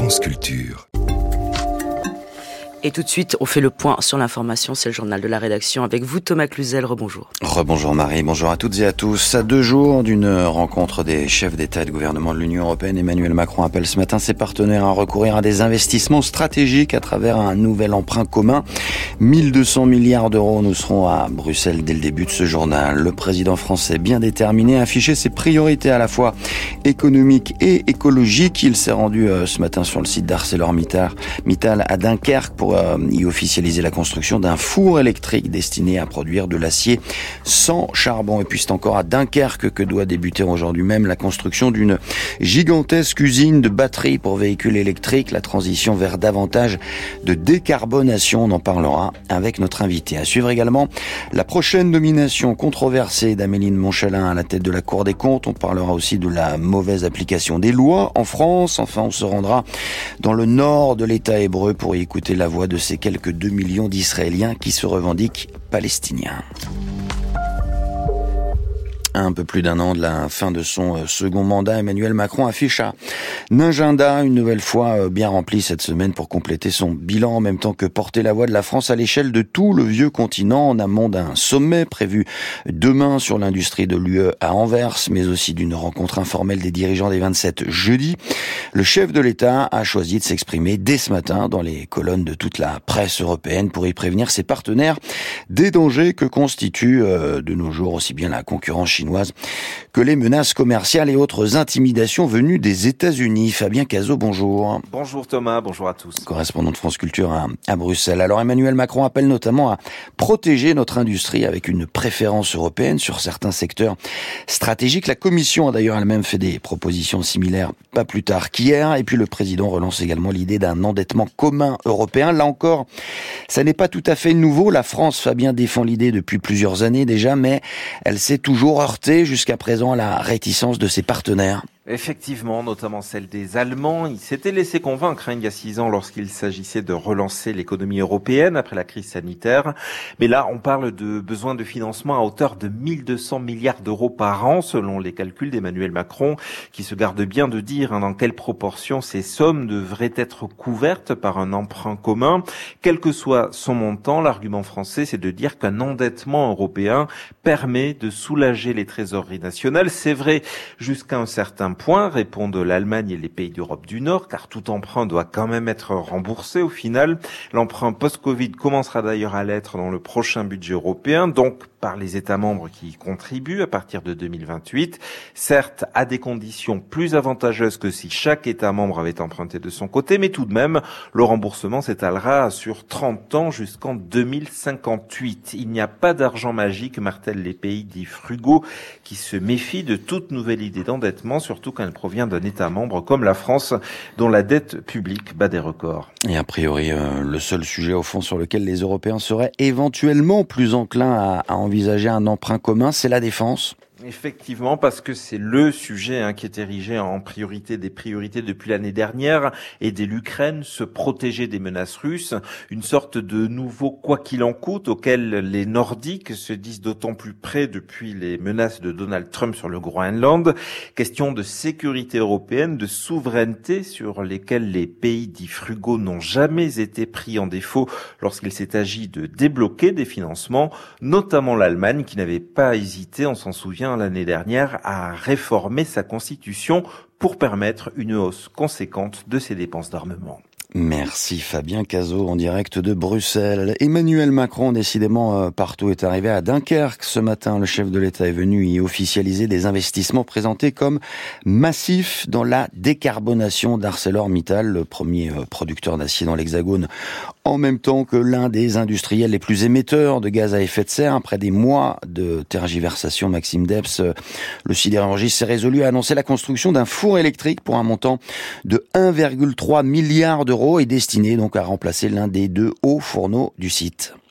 France Culture. Et tout de suite, on fait le point sur l'information. C'est le journal de la rédaction avec vous, Thomas Cluzel. Rebonjour. Rebonjour Marie, bonjour à toutes et à tous. À 2 jours d'une rencontre des chefs d'État et de gouvernement de l'Union européenne, Emmanuel Macron appelle ce matin ses partenaires à recourir à des investissements stratégiques à travers un nouvel emprunt commun. 1200 milliards d'euros. Nous serons à Bruxelles dès le début de ce journal. Le président français, bien déterminé à afficher ses priorités à la fois économiques et écologiques. Il s'est rendu ce matin sur le site d'ArcelorMittal à Dunkerque pour y officialiser la construction d'un four électrique destiné à produire de l'acier sans charbon. Et puis c'est encore à Dunkerque que doit débuter aujourd'hui même la construction d'une gigantesque usine de batteries pour véhicules électriques. La transition vers davantage de décarbonation, on en parlera avec notre invité. À suivre également la prochaine nomination controversée d'Amélie de Montchalin à la tête de la Cour des comptes. On parlera aussi de la mauvaise application des lois en France. Enfin, on se rendra dans le nord de l'État hébreu pour y écouter la voix de ces quelques 2 millions d'Israéliens qui se revendiquent palestiniens. Un peu plus d'un an de la fin de son second mandat, Emmanuel Macron affiche un agenda une nouvelle fois bien rempli cette semaine pour compléter son bilan en même temps que porter la voix de la France à l'échelle de tout le vieux continent en amont d'un sommet prévu demain sur l'industrie de l'UE à Anvers, mais aussi d'une rencontre informelle des dirigeants des 27 jeudi. Le chef de l'État a choisi de s'exprimer dès ce matin dans les colonnes de toute la presse européenne pour y prévenir ses partenaires des dangers que constitue de nos jours aussi bien la concurrence chinoise que les menaces commerciales et autres intimidations venues des États-Unis. Fabien Cazot, bonjour. Bonjour Thomas, bonjour à tous. Correspondant de France Culture à Bruxelles. Alors Emmanuel Macron appelle notamment à protéger notre industrie avec une préférence européenne sur certains secteurs stratégiques. La Commission a d'ailleurs elle-même fait des propositions similaires pas plus tard qu'hier. Et puis le président relance également l'idée d'un endettement commun européen. Là encore, ça n'est pas tout à fait nouveau. La France, Fabien, défend l'idée depuis plusieurs années déjà, mais elle s'est toujours heurtée jusqu'à présent à la réticence de ses partenaires. Effectivement, notamment celle des Allemands. Ils s'étaient laissés convaincre il y a 6 ans lorsqu'il s'agissait de relancer l'économie européenne après la crise sanitaire. Mais là, on parle de besoins de financement à hauteur de 1200 milliards d'euros par an, selon les calculs d'Emmanuel Macron, qui se garde bien de dire dans quelle proportion ces sommes devraient être couvertes par un emprunt commun. Quel que soit son montant, l'argument français, c'est de dire qu'un endettement européen permet de soulager les trésoreries nationales. C'est vrai jusqu'à un certain point, répondent l'Allemagne et les pays d'Europe du Nord, car tout emprunt doit quand même être remboursé au final. L'emprunt post-Covid commencera d'ailleurs à l'être dans le prochain budget européen, donc par les États membres qui y contribuent à partir de 2028, certes à des conditions plus avantageuses que si chaque État membre avait emprunté de son côté, mais tout de même, le remboursement s'étalera sur 30 ans jusqu'en 2058. Il n'y a pas d'argent magique, martèlent les pays dits frugaux, qui se méfient de toute nouvelle idée d'endettement, surtout quand elle provient d'un État membre comme la France, dont la dette publique bat des records. Et a priori, le seul sujet au fond sur lequel les Européens seraient éventuellement plus enclins à envisager un emprunt commun, c'est la défense. Effectivement, parce que c'est le sujet qui est érigé en priorité des priorités depuis l'année dernière, aider l'Ukraine, se protéger des menaces russes, une sorte de nouveau quoi qu'il en coûte auquel les Nordiques se disent d'autant plus près depuis les menaces de Donald Trump sur le Groenland. Question de sécurité européenne, de souveraineté sur lesquelles les pays dits frugaux n'ont jamais été pris en défaut lorsqu'il s'est agi de débloquer des financements, notamment l'Allemagne qui n'avait pas hésité, on s'en souvient, l'année dernière à réformer sa constitution pour permettre une hausse conséquente de ses dépenses d'armement. Merci Fabien Cazot en direct de Bruxelles. Emmanuel Macron, décidément partout, est arrivé à Dunkerque. Ce matin, le chef de l'État est venu y officialiser des investissements présentés comme massifs dans la décarbonation d'ArcelorMittal, le premier producteur d'acier dans l'Hexagone, en même temps que l'un des industriels les plus émetteurs de gaz à effet de serre. Après des mois de tergiversation, Maxime Debs, le sidérurgiste, s'est résolu à annoncer la construction d'un four électrique pour un montant de 1,3 milliard d'euros et destiné donc à remplacer l'un des 2 hauts fourneaux du site.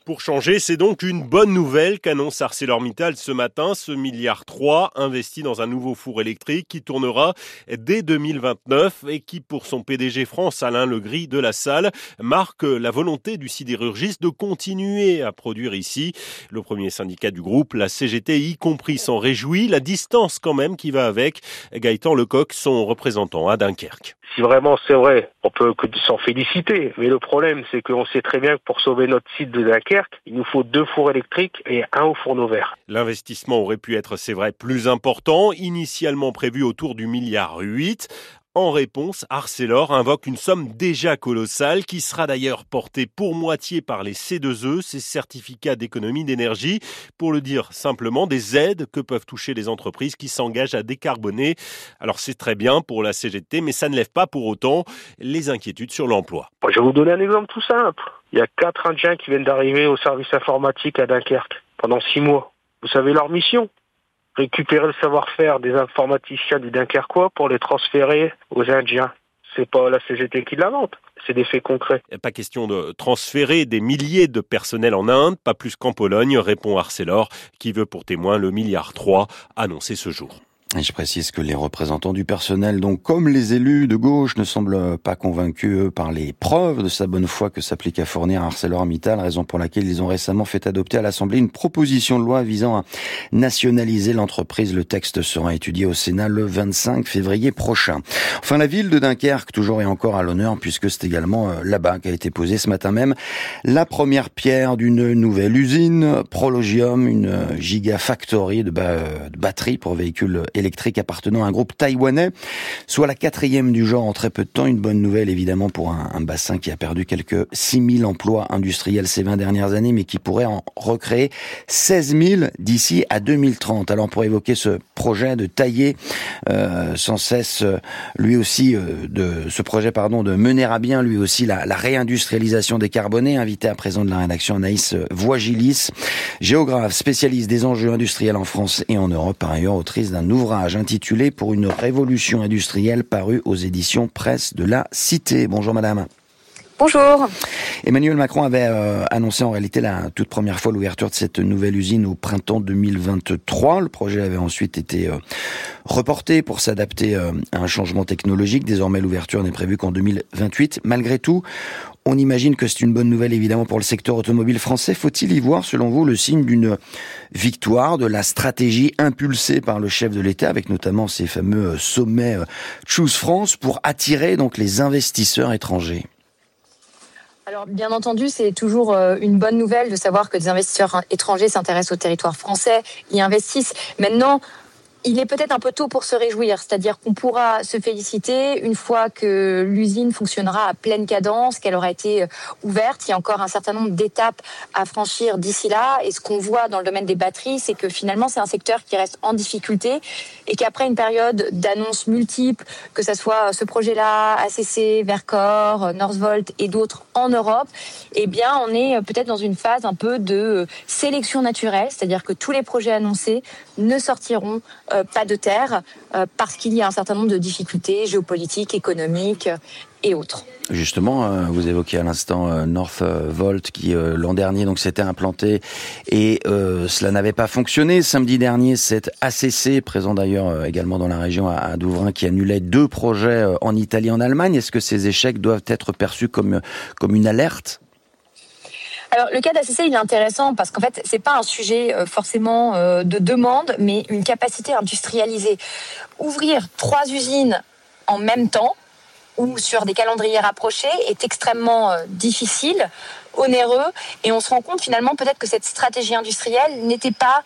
Pour changer, c'est donc une bonne nouvelle qu'annonce ArcelorMittal ce matin. Ce milliard 3 investi dans un nouveau four électrique qui tournera dès 2029 et qui, pour son PDG France, Alain Legris de la Salle, marque la volonté du sidérurgiste de continuer à produire ici. Le premier syndicat du groupe, la CGT y compris, s'en réjouit. La distance quand même qui va avec. Gaëtan Lecoq, son représentant à Dunkerque. Si vraiment c'est vrai, on peut que s'en féliciter. Mais le problème, c'est qu'on sait très bien que pour sauver notre site de Dunkerque, il nous faut 2 fours électriques et un au fourneau vert. L'investissement aurait pu être, c'est vrai, plus important, initialement prévu autour du milliard 8. En réponse, Arcelor invoque une somme déjà colossale qui sera d'ailleurs portée pour moitié par les C2E, ces certificats d'économie d'énergie. Pour le dire simplement, des aides que peuvent toucher les entreprises qui s'engagent à décarboner. Alors c'est très bien pour la CGT, mais ça ne lève pas pour autant les inquiétudes sur l'emploi. Je vais vous donner un exemple tout simple. Il y a 4 Indiens qui viennent d'arriver au service informatique à Dunkerque pendant 6 mois. Vous savez leur mission ? Récupérer le savoir-faire des informaticiens du Dunkerquois pour les transférer aux Indiens. C'est pas la CGT qui l'invente, c'est des faits concrets. Pas question de transférer des milliers de personnels en Inde, pas plus qu'en Pologne, répond Arcelor, qui veut pour témoin le milliard 3 annoncé ce jour. Et je précise que les représentants du personnel, donc comme les élus de gauche, ne semblent pas convaincus, eux, par les preuves de sa bonne foi que s'applique à fournir ArcelorMittal, raison pour laquelle ils ont récemment fait adopter à l'Assemblée une proposition de loi visant à nationaliser l'entreprise. Le texte sera étudié au Sénat le 25 février prochain. Enfin, la ville de Dunkerque, toujours et encore à l'honneur, puisque c'est également là-bas qu'a été posée ce matin même la première pierre d'une nouvelle usine, Prologium, une gigafactory de batteries pour véhicules électrique appartenant à un groupe taïwanais, soit la 4e du genre en très peu de temps. Une bonne nouvelle évidemment pour un bassin qui a perdu quelques 6 000 emplois industriels ces 20 dernières années, mais qui pourrait en recréer 16 000 d'ici à 2030. Alors pour évoquer ce projet de tailler sans cesse, lui aussi, de mener à bien lui aussi la réindustrialisation décarbonée, invité à présent de la rédaction Anaïs Voigilis, géographe, spécialiste des enjeux industriels en France et en Europe, par ailleurs autrice d'un ouvrage intitulé « Pour une révolution industrielle » paru aux éditions Presse de la Cité. Bonjour madame. Bonjour. Emmanuel Macron avait annoncé en réalité la toute première fois l'ouverture de cette nouvelle usine au printemps 2023. Le projet avait ensuite été reporté pour s'adapter à un changement technologique. Désormais, l'ouverture n'est prévue qu'en 2028. Malgré tout, on imagine que c'est une bonne nouvelle évidemment pour le secteur automobile français. Faut-il y voir, selon vous, le signe d'une victoire de la stratégie impulsée par le chef de l'État, avec notamment ces fameux sommets Choose France, pour attirer donc les investisseurs étrangers ? Alors, bien entendu, c'est toujours une bonne nouvelle de savoir que des investisseurs étrangers s'intéressent au territoire français, y investissent. Maintenant, il est peut-être un peu tôt pour se réjouir, c'est-à-dire qu'on pourra se féliciter une fois que l'usine fonctionnera à pleine cadence, qu'elle aura été ouverte. Il y a encore un certain nombre d'étapes à franchir d'ici là. Et ce qu'on voit dans le domaine des batteries, c'est que finalement, c'est un secteur qui reste en difficulté et qu'après une période d'annonces multiples, que ce soit ce projet-là, ACC, Verkor, Northvolt et d'autres en Europe, eh bien, on est peut-être dans une phase un peu de sélection naturelle, c'est-à-dire que tous les projets annoncés ne sortiront pas de terre parce qu'il y a un certain nombre de difficultés géopolitiques, économiques et autres. Justement, vous évoquiez à l'instant Northvolt qui l'an dernier donc s'était implanté et cela n'avait pas fonctionné. Samedi dernier, c'est ACC, présent d'ailleurs également dans la région à Douvrin, qui annulait 2 projets en Italie et en Allemagne. Est-ce que ces échecs doivent être perçus comme une alerte ? Alors, le cas d'ACC, il est intéressant parce qu'en fait, c'est pas un sujet forcément de demande, mais une capacité industrialisée. Ouvrir 3 usines en même temps ou sur des calendriers rapprochés est extrêmement difficile, onéreux, et on se rend compte finalement peut-être que cette stratégie industrielle n'était pas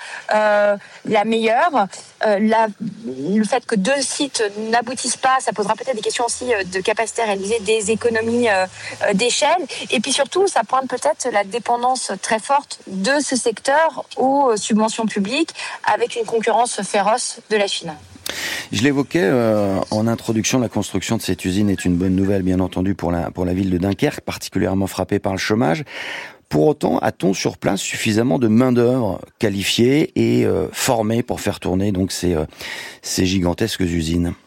la meilleure. Le fait que 2 sites n'aboutissent pas, ça posera peut-être des questions aussi de capacité à réaliser des économies d'échelle. Et puis surtout, ça pointe peut-être la dépendance très forte de ce secteur aux subventions publiques avec une concurrence féroce de la Chine. Je l'évoquais en introduction, la construction de cette usine est une bonne nouvelle, bien entendu, pour la ville de Dunkerque, particulièrement frappée par le chômage. Pour autant, a-t-on sur place suffisamment de main-d'œuvre qualifiée et formée pour faire tourner donc ces gigantesques usines ?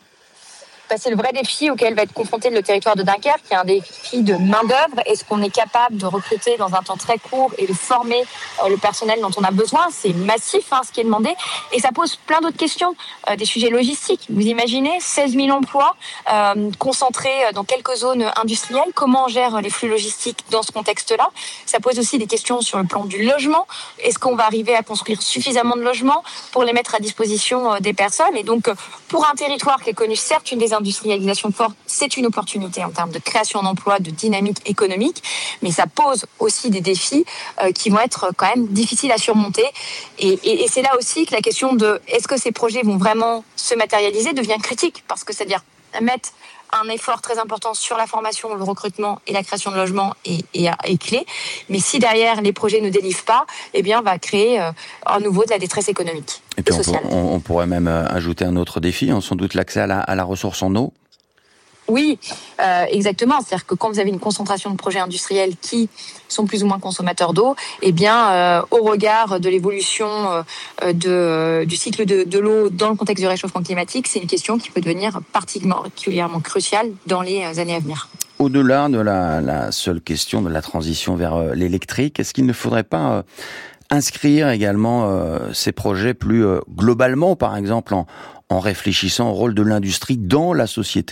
c'est le vrai défi auquel va être confronté le territoire de Dunkerque, qui est un défi de main-d'œuvre. Est-ce qu'on est capable de recruter dans un temps très court et de former le personnel dont on a besoin? C'est massif, ce qui est demandé. Et ça pose plein d'autres questions, des sujets logistiques. Vous imaginez 16 000 emplois concentrés dans quelques zones industrielles. Comment on gère les flux logistiques dans ce contexte-là? Ça pose aussi des questions sur le plan du logement. Est-ce qu'on va arriver à construire suffisamment de logements pour les mettre à disposition des personnes? Et donc, pour un territoire qui est connu certes une désindustrialisation forte, c'est une opportunité en termes de création d'emplois, de dynamique économique, mais ça pose aussi des défis qui vont être quand même difficiles à surmonter. Et c'est là aussi que la question de est-ce que ces projets vont vraiment se matérialiser devient critique, parce que c'est-à-dire mettre un effort très important sur la formation, le recrutement et la création de logements est clé. Mais si derrière les projets ne délivrent pas, va créer à nouveau de la détresse économique et sociale. On pourrait même ajouter un autre défi, sans doute l'accès à la ressource en eau. Oui, exactement. C'est-à-dire que quand vous avez une concentration de projets industriels qui sont plus ou moins consommateurs d'eau, au regard de l'évolution du cycle de l'eau dans le contexte du réchauffement climatique, c'est une question qui peut devenir particulièrement cruciale dans les années à venir. Au-delà de la seule question de la transition vers l'électrique, est-ce qu'il ne faudrait pas inscrire également ces projets plus globalement, par exemple, en réfléchissant au rôle de l'industrie dans la société ?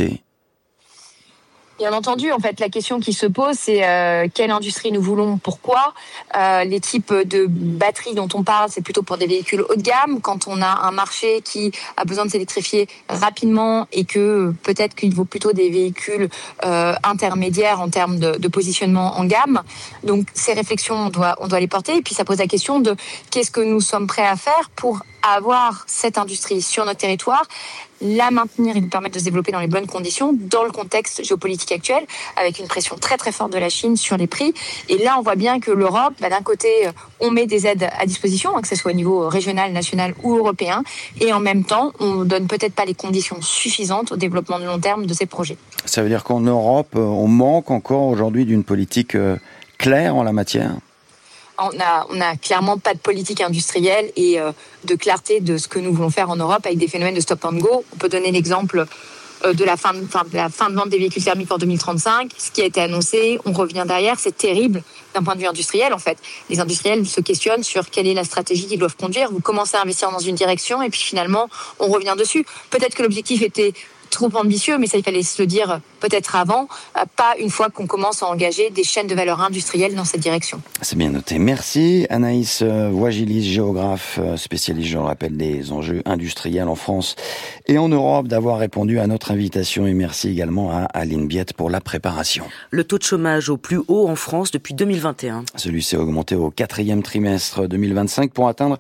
Bien entendu, en fait, la question qui se pose, c'est quelle industrie nous voulons, pourquoi. Les types de batteries dont on parle, c'est plutôt pour des véhicules haut de gamme. Quand on a un marché qui a besoin de s'électrifier rapidement et que peut-être qu'il vaut plutôt des véhicules intermédiaires en termes de positionnement en gamme. Donc, ces réflexions, on doit les porter. Et puis, ça pose la question de qu'est-ce que nous sommes prêts à faire pour avoir cette industrie sur notre territoire, la maintenir et lui permettre de se développer dans les bonnes conditions dans le contexte géopolitique actuel, avec une pression très très forte de la Chine sur les prix. Et là, on voit bien que l'Europe, d'un côté, on met des aides à disposition, que ce soit au niveau régional, national ou européen, et en même temps, on donne peut-être pas les conditions suffisantes au développement de long terme de ces projets. Ça veut dire qu'en Europe, on manque encore aujourd'hui d'une politique claire en la matière ? On a clairement pas de politique industrielle et de clarté de ce que nous voulons faire en Europe avec des phénomènes de stop and go. On peut donner l'exemple de la fin de vente des véhicules thermiques en 2035. Ce qui a été annoncé, on revient derrière. C'est terrible d'un point de vue industriel, en fait. Les industriels se questionnent sur quelle est la stratégie qu'ils doivent conduire. Vous commencez à investir dans une direction et puis finalement, on revient dessus. Peut-être que l'objectif était trop ambitieux, mais ça, il fallait se le dire peut-être avant, pas une fois qu'on commence à engager des chaînes de valeur industrielles dans cette direction. C'est bien noté. Merci Anaïs Voigilis, géographe spécialiste, je le rappelle, des enjeux industriels en France et en Europe, d'avoir répondu à notre invitation, et merci également à Aline Biette pour la préparation. Le taux de chômage au plus haut en France depuis 2021. Celui-ci a augmenté au 4e trimestre 2025 pour atteindre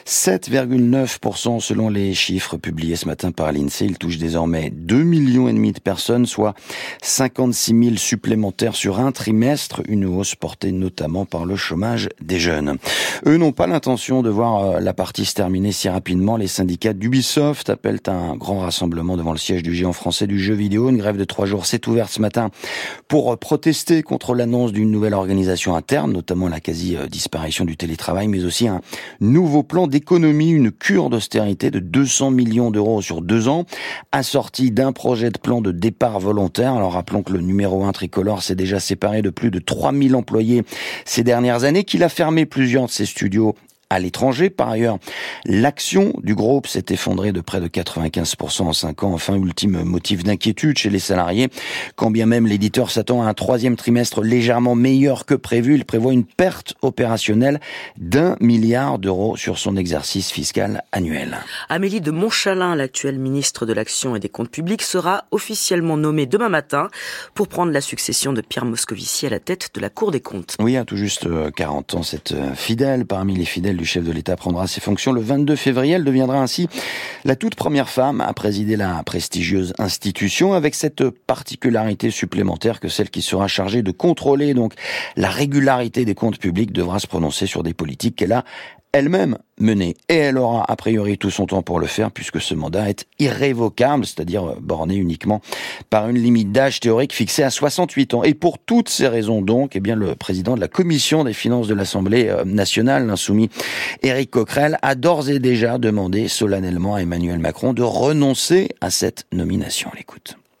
7,9% selon les chiffres publiés ce matin par l'INSEE. Il touche désormais 2,5 millions de personnes, soit 56 000 supplémentaires sur un trimestre, une hausse portée notamment par le chômage des jeunes. Eux n'ont pas l'intention de voir la partie se terminer si rapidement. Les syndicats d'Ubisoft appellent à un grand rassemblement devant le siège du géant français du jeu vidéo. Une grève de 3 jours s'est ouverte ce matin pour protester contre l'annonce d'une nouvelle organisation interne, notamment la quasi-disparition du télétravail, mais aussi un nouveau plan d'économie, une cure d'austérité de 200 millions d'euros sur 2 ans, assorti d'un projet de plan de départ volontaire. Alors rappelons que le numéro 1 tricolore s'est déjà séparé de plus de 3000 employés ces dernières années, qu'il a fermé plusieurs de ses studios à l'étranger. Par ailleurs, l'action du groupe s'est effondrée de près de 95% en 5 ans. Enfin, ultime motif d'inquiétude chez les salariés. Quand bien même l'éditeur s'attend à un 3e trimestre légèrement meilleur que prévu, il prévoit une perte opérationnelle d'1 milliard d'euros sur son exercice fiscal annuel. Amélie de Montchalin, l'actuelle ministre de l'Action et des Comptes Publics, sera officiellement nommée demain matin pour prendre la succession de Pierre Moscovici à la tête de la Cour des comptes. Oui, à tout juste 40 ans, cette fidèle parmi les fidèles du chef de l'État prendra ses fonctions le 22 février. Elle deviendra ainsi la toute première femme à présider la prestigieuse institution, avec cette particularité supplémentaire que celle qui sera chargée de contrôler donc la régularité des comptes publics devra se prononcer sur des politiques qu'elle a elle-même menée. Et elle aura a priori tout son temps pour le faire, puisque ce mandat est irrévocable, c'est-à-dire borné uniquement par une limite d'âge théorique fixée à 68 ans. Et pour toutes ces raisons donc, le président de la commission des finances de l'Assemblée nationale, l'insoumis Éric Coquerel, a d'ores et déjà demandé solennellement à Emmanuel Macron de renoncer à cette nomination. On l'écoute.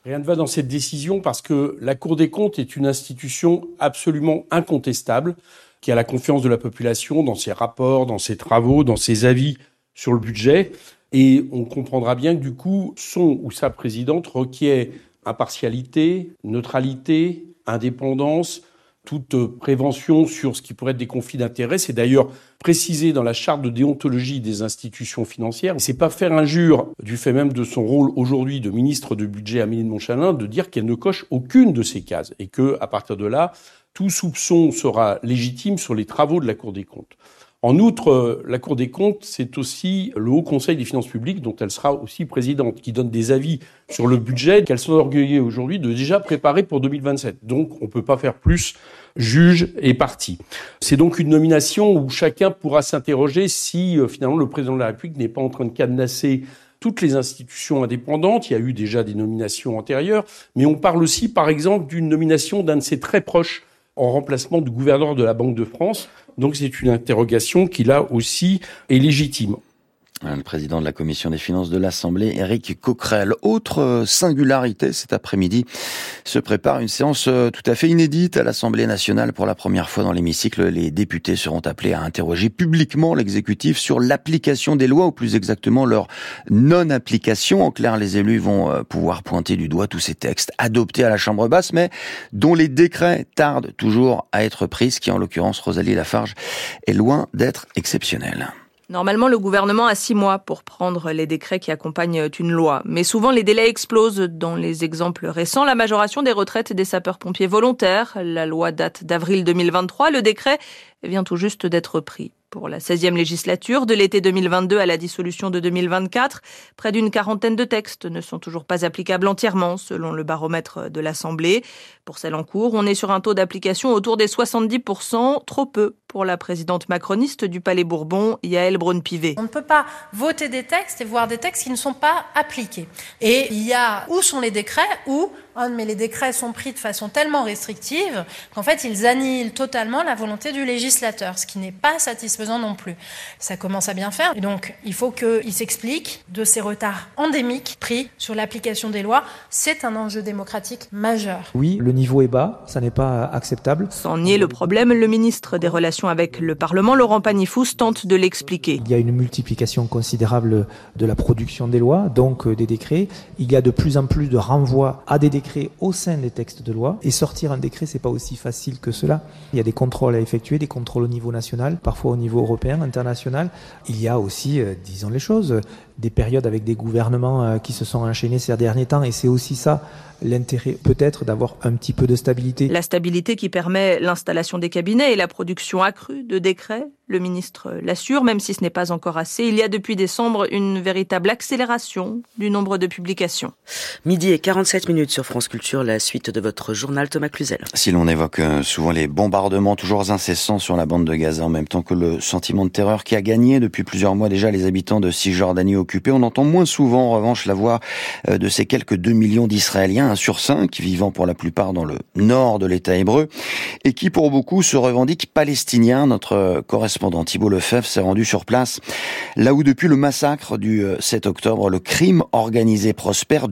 Rien ne va dans cette décision parce que la Cour des comptes est une institution absolument incontestable qui a la confiance de la population dans ses rapports, dans ses travaux, dans ses avis sur le budget. Et on comprendra bien que du coup, son ou sa présidente requiert impartialité, neutralité, indépendance, toute prévention sur ce qui pourrait être des conflits d'intérêts. C'est d'ailleurs précisé dans la charte de déontologie des institutions financières. Et c'est pas faire injure, du fait même de son rôle aujourd'hui de ministre de budget Amélie de Montchalin, de dire qu'elle ne coche aucune de ces cases. Et que, à partir de là, tout soupçon sera légitime sur les travaux de la Cour des comptes. En outre, la Cour des comptes, c'est aussi le Haut Conseil des finances publiques, dont elle sera aussi présidente, qui donne des avis sur le budget qu'elle s'enorgueillit aujourd'hui de déjà préparer pour 2027. Donc, on ne peut pas faire plus juge et partie. C'est donc une nomination où chacun pourra s'interroger si, finalement, le président de la République n'est pas en train de cadenasser toutes les institutions indépendantes. Il y a eu déjà des nominations antérieures, mais on parle aussi, par exemple, d'une nomination d'un de ses très proches en remplacement du gouverneur de la Banque de France. Donc c'est une interrogation qui, là aussi, est légitime. Le président de la Commission des finances de l'Assemblée, Éric Coquerel. Autre singularité, cet après-midi se prépare une séance tout à fait inédite à l'Assemblée nationale. Pour la première fois dans l'hémicycle, les députés seront appelés à interroger publiquement l'exécutif sur l'application des lois, ou plus exactement leur non-application. En clair, les élus vont pouvoir pointer du doigt tous ces textes adoptés à la Chambre basse, mais dont les décrets tardent toujours à être pris, ce qui, en l'occurrence, Rosalie Lafarge, est loin d'être exceptionnel. Normalement, le gouvernement a 6 mois pour prendre les décrets qui accompagnent une loi. Mais souvent, les délais explosent. Dans les exemples récents, la majoration des retraites des sapeurs-pompiers volontaires. La loi date d'avril 2023. Le décret vient tout juste d'être pris. Pour la 16e législature, de l'été 2022 à la dissolution de 2024, près d'une quarantaine de textes ne sont toujours pas applicables entièrement, selon le baromètre de l'Assemblée. Pour celle en cours, on est sur un taux d'application autour des 70%, trop peu pour la présidente macroniste du Palais Bourbon, Yaël Braun-Pivet. On ne peut pas voter des textes et voir des textes qui ne sont pas appliqués. Et il y a où sont les décrets, mais les décrets sont pris de façon tellement restrictive qu'en fait ils annihilent totalement la volonté du législateur, ce qui n'est pas satisfaisant non plus. Ça commence à bien faire, et donc il faut qu'il s'explique de ces retards endémiques pris sur l'application des lois. C'est un enjeu démocratique majeur. Oui, le niveau est bas, ça n'est pas acceptable. Sans nier le problème, le ministre des Relations avec le Parlement, Laurent Pagny-Fous, tente de l'expliquer. Il y a une multiplication considérable de la production des lois, donc des décrets. Il y a de plus en plus de renvois à des décrets au sein des textes de loi. Et sortir un décret, c'est pas aussi facile que cela. Il y a des contrôles à effectuer, des contrôles au niveau national, parfois au niveau européen, international. Il y a aussi, disons les choses, des périodes avec des gouvernements qui se sont enchaînés ces derniers temps, et c'est aussi ça l'intérêt peut-être d'avoir un petit peu de stabilité. La stabilité qui permet l'installation des cabinets et la production accrue de décrets, le ministre l'assure, même si ce n'est pas encore assez. Il y a depuis décembre une véritable accélération du nombre de publications. Midi et 47 minutes sur France Culture, la suite de votre journal Thomas Cluzel. Si l'on évoque souvent les bombardements toujours incessants sur la bande de Gaza, en même temps que le sentiment de terreur qui a gagné depuis plusieurs mois déjà les habitants de Cisjordanie occupée, on entend moins souvent en revanche la voix de ces quelques 2 millions d'Israéliens, 1 sur 5, vivant pour la plupart dans le nord de l'État hébreu, et qui pour beaucoup se revendiquent palestiniens. Notre correspondant Thibault Lefebvre s'est rendu sur place, là où depuis le massacre du 7 octobre, le crime organisé prospère,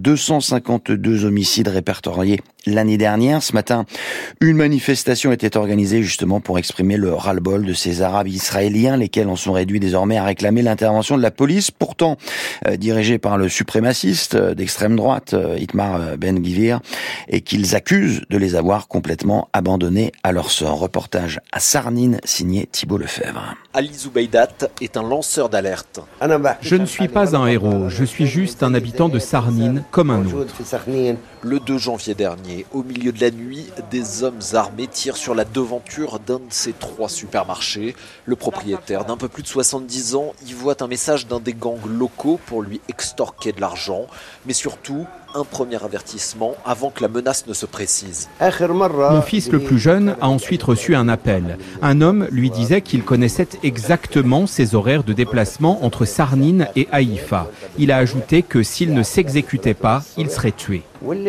252 homicides répertoriés l'année dernière. Ce matin, une manifestation était organisée justement pour exprimer le ras-le-bol de ces Arabes israéliens, lesquels en sont réduits désormais à réclamer l'intervention de la police, pourtant dirigée par le suprémaciste d'extrême droite, Itamar Ben-Gvir, et qu'ils accusent de les avoir complètement abandonnés à leur sort. Reportage à Sarnine, signé Thibault Lefebvre. Ali Zoubeidat est un lanceur d'alerte. Je ne suis pas un héros, je suis juste un habitant de Sarnine comme un autre. Le 2 janvier dernier, au milieu de la nuit, des hommes armés tirent sur la devanture d'un de ces 3 supermarchés. Le propriétaire, d'un peu plus de 70 ans, y voit un message d'un des gangs locaux pour lui extorquer de l'argent, mais surtout un premier avertissement avant que la menace ne se précise. Mon fils le plus jeune a ensuite reçu un appel. Un homme lui disait qu'il connaissait exactement ses horaires de déplacement entre Sarnine et Haïfa. Il a ajouté que s'il ne s'exécutait pas, il serait tué.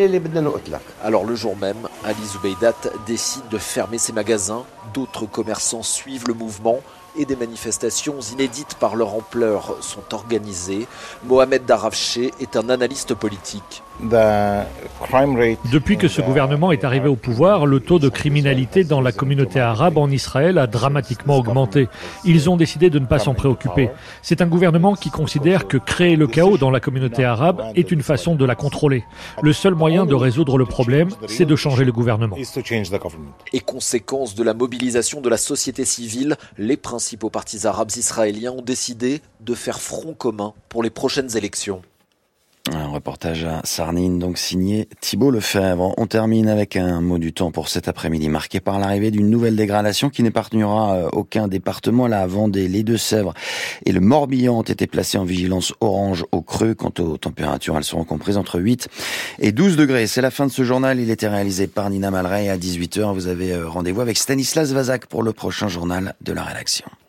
Alors le jour même, Ali Zoubeidat décide de fermer ses magasins. D'autres commerçants suivent le mouvement et des manifestations inédites par leur ampleur sont organisées. Mohamed Darafché est un analyste politique. Depuis que ce gouvernement est arrivé au pouvoir, le taux de criminalité dans la communauté arabe en Israël a dramatiquement augmenté. Ils ont décidé de ne pas s'en préoccuper. C'est un gouvernement qui considère que créer le chaos dans la communauté arabe est une façon de la contrôler. Le seul moyen de résoudre le problème, c'est de changer le gouvernement. Et conséquence de la mobilisation de la société civile, les principaux partis arabes israéliens ont décidé de faire front commun pour les prochaines élections. Un reportage à Sarnine, donc signé Thibault Lefebvre. On termine avec un mot du temps pour cet après-midi, marqué par l'arrivée d'une nouvelle dégradation qui n'épargnera aucun département. La Vendée, les Deux-Sèvres et le Morbihan ont été placés en vigilance orange au Creux. Quant aux températures, elles seront comprises entre 8 et 12 degrés. C'est la fin de ce journal. Il était réalisé par Nina Malray. À 18h, vous avez rendez-vous avec Stanislas Vazak pour le prochain journal de la rédaction.